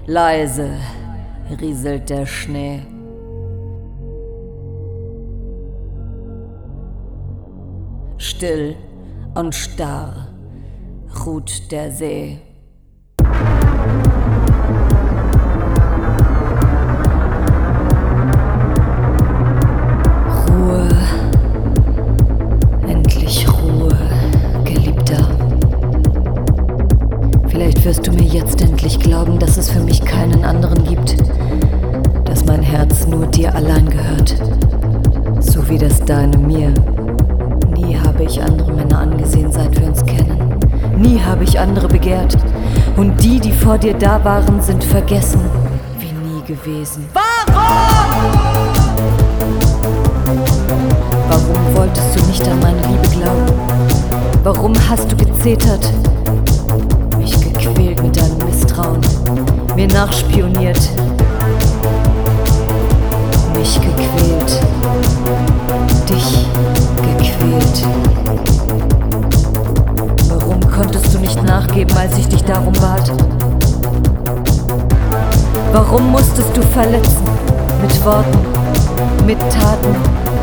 Leise rieselt der Schnee. Still und starr ruht der See. Ruhe, endlich Ruhe, Geliebter. Vielleicht wirst du mir jetzt endlich glauben, dass es für mich keinen anderen gibt, dass mein Herz nur dir allein gehört, so wie das deine mir. Nie habe ich andere Männer angesehen, seit wir uns kennen. Nie habe ich andere begehrt. Und die, die vor dir da waren, sind vergessen, wie nie gewesen. Warum? Warum wolltest du nicht an meine Liebe glauben? Warum hast du gezetert? Mich gequält mit deinem Misstrauen, mir nachspioniert. Mich gequält, dich gequält. Warum konntest du nicht nachgeben, als ich dich darum bat? Warum musstest du verletzen? Mit Worten, mit Taten.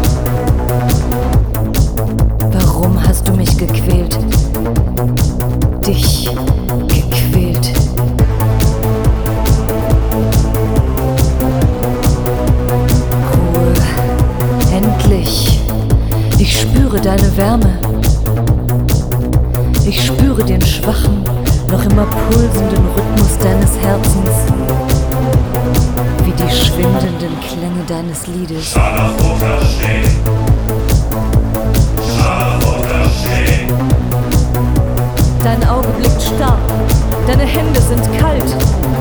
Warum hast du mich gequält? Dich gequält. Ruhe, endlich. Ich spüre deine Wärme. Ich spüre den schwachen, noch immer pulsenden Rhythmus deines Herzens, wie die schwindenden Klänge deines Liedes. Dein Auge blickt starr, deine Hände sind kalt.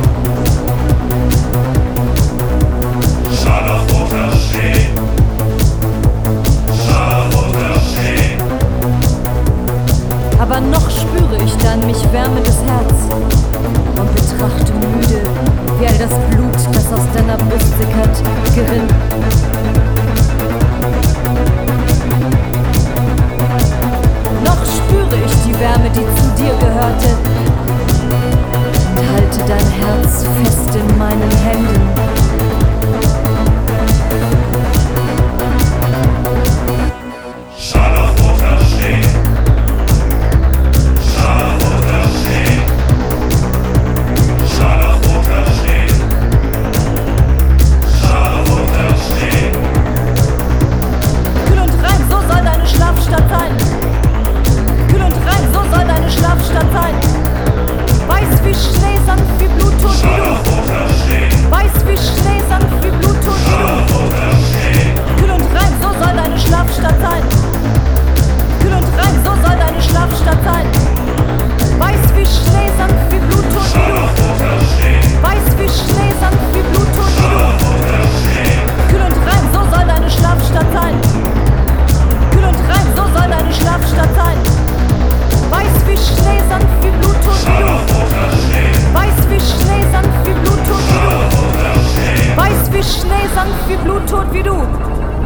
Aber noch spüre ich dann mich wärmendes Herz und betrachte müde, wie all das Blut, das aus deiner Brust sickert, gerinnt. Noch spüre ich die Wärme, die zu dir gehörte, und halte dein Herz fest in meinen Händen. Wie Blut tot wie du.